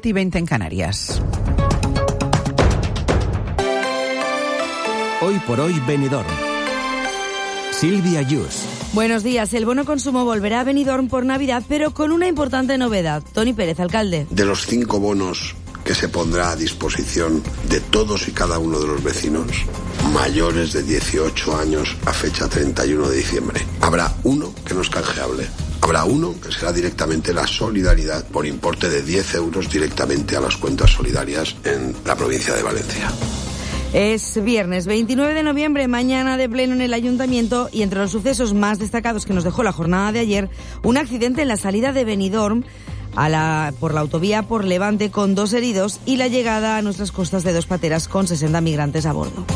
7:20 en Canarias. Hoy por hoy Benidorm. Silvia Yus. Buenos días. El bono consumo volverá a Benidorm por Navidad, pero con una importante novedad. Tony Pérez, alcalde. De los 5 bonos que se pondrá a disposición de todos y cada uno de los vecinos mayores de 18 años a fecha 31 de diciembre, habrá uno que no es canjeable. Habrá uno que será directamente la solidaridad por importe de 10 euros directamente a las cuentas solidarias en la provincia de Valencia. Es viernes 29 de noviembre, mañana de pleno en el Ayuntamiento, y entre los sucesos más destacados que nos dejó la jornada de ayer, un accidente en la salida de Benidorm por la autovía por Levante con 2 heridos y la llegada a nuestras costas de 2 pateras con 60 migrantes a bordo.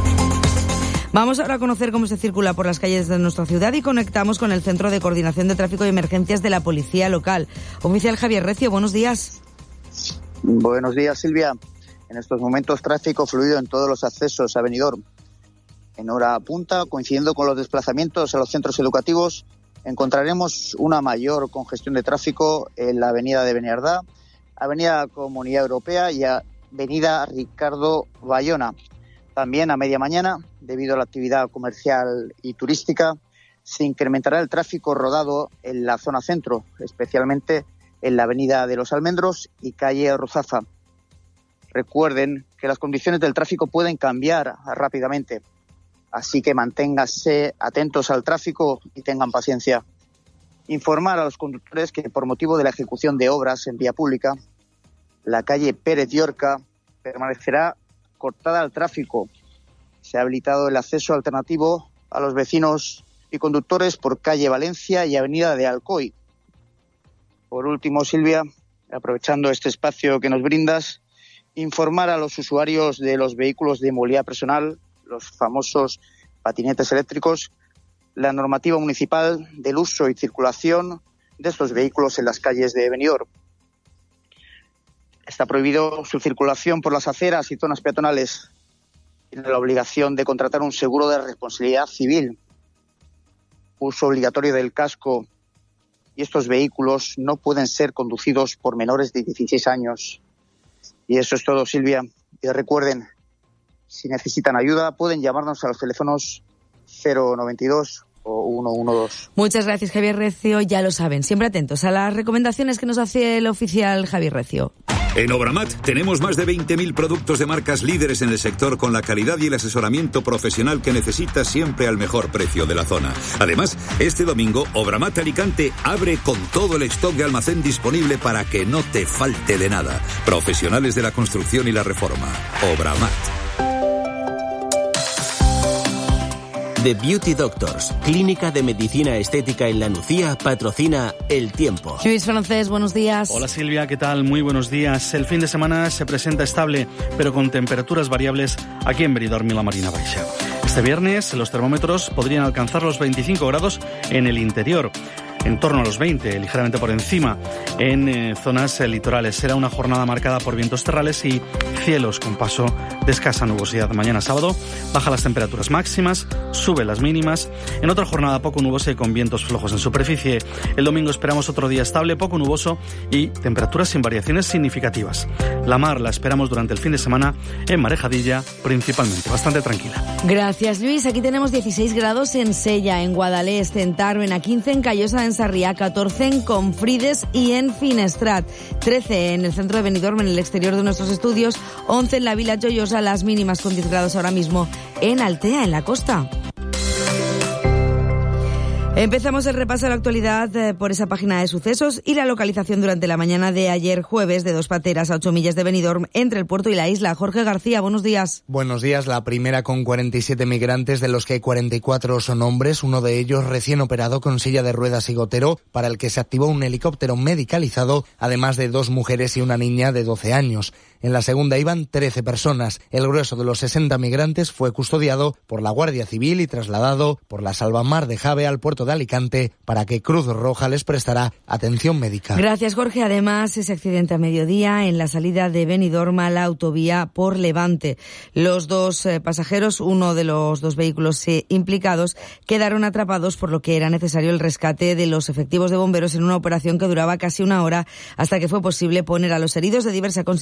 Vamos ahora a conocer cómo se circula por las calles de nuestra ciudad y conectamos con el Centro de Coordinación de Tráfico y Emergencias de la Policía Local. Oficial Javier Recio, buenos días. Buenos días, Silvia. En estos momentos, tráfico fluido en todos los accesos a Benidorm. En hora punta, coincidiendo con los desplazamientos a los centros educativos, encontraremos una mayor congestión de tráfico en la avenida de Beniardá, avenida Comunidad Europea y avenida Ricardo Bayona. También a media mañana, debido a la actividad comercial y turística, se incrementará el tráfico rodado en la zona centro, especialmente en la avenida de los Almendros y calle Ruzafa. Recuerden que las condiciones del tráfico pueden cambiar rápidamente, así que manténganse atentos al tráfico y tengan paciencia. Informar a los conductores que por motivo de la ejecución de obras en vía pública, la calle Pérez Llorca permanecerá cortada al tráfico. Se ha habilitado el acceso alternativo a los vecinos y conductores por calle Valencia y avenida de Alcoy. Por último, Silvia, aprovechando este espacio que nos brindas, informar a los usuarios de los vehículos de movilidad personal, los famosos patinetes eléctricos, la normativa municipal del uso y circulación de estos vehículos en las calles de Benidorm. Está prohibido su circulación por las aceras y zonas peatonales. Tiene la obligación de contratar un seguro de responsabilidad civil, uso obligatorio del casco, y estos vehículos no pueden ser conducidos por menores de 16 años. Y eso es todo, Silvia. Y recuerden, si necesitan ayuda, pueden llamarnos a los teléfonos 092 o 112. Muchas gracias, Javier Recio. Ya lo saben, siempre atentos a las recomendaciones que nos hace el oficial Javier Recio. En Obramat tenemos más de 20.000 productos de marcas líderes en el sector con la calidad y el asesoramiento profesional que necesitas siempre al mejor precio de la zona. Además, este domingo Obramat Alicante abre con todo el stock de almacén disponible para que no te falte de nada. Profesionales de la construcción y la reforma. Obramat. The Beauty Doctors, clínica de medicina estética en La Nucía, patrocina El Tiempo. Luis Francés, buenos días. Hola Silvia, ¿qué tal? Muy buenos días. El fin de semana se presenta estable, pero con temperaturas variables aquí en Benidorm y la Marina Baixa. Este viernes los termómetros podrían alcanzar los 25 grados en el interior, en torno a los 20, ligeramente por encima, en zonas litorales. Será una jornada marcada por vientos terrales y cielos con paso de escasa nubosidad. Mañana sábado bajan las temperaturas máximas, suben las mínimas. En otra jornada poco nubosa y con vientos flojos en superficie. El domingo esperamos otro día estable, poco nuboso y temperaturas sin variaciones significativas. La mar la esperamos durante el fin de semana en Marejadilla, principalmente, bastante tranquila. Gracias, Luis. Aquí tenemos 16 grados en Sella, en Guadalest, en Tàrbena, 15 en Callosa, en Sarriá, 14 en Confrides y en Finestrat, 13 en el centro de Benidorm, en el exterior de nuestros estudios, 11 en la Vila Joiosa, las mínimas con 10 grados ahora mismo en Altea, en la costa. Empezamos el repaso de la actualidad por esa página de sucesos y la localización durante la mañana de ayer jueves de 2 pateras a 8 millas de Benidorm entre el puerto y la isla. Jorge García, buenos días. Buenos días. La primera con 47 migrantes, de los que 44 son hombres, uno de ellos recién operado con silla de ruedas y gotero, para el que se activó un helicóptero medicalizado, además de 2 mujeres y una niña de 12 años. En la segunda iban 13 personas. El grueso de los 60 migrantes fue custodiado por la Guardia Civil y trasladado por la Salvamar de Jave al puerto de Alicante para que Cruz Roja les prestará atención médica. Gracias, Jorge. Además, ese accidente a mediodía en la salida de Benidorm a la autovía por Levante. Los 2 pasajeros, uno de los 2 vehículos implicados, quedaron atrapados, por lo que era necesario el rescate de los efectivos de bomberos en una operación que duraba casi 1 hora hasta que fue posible poner a los heridos de diversa consistencia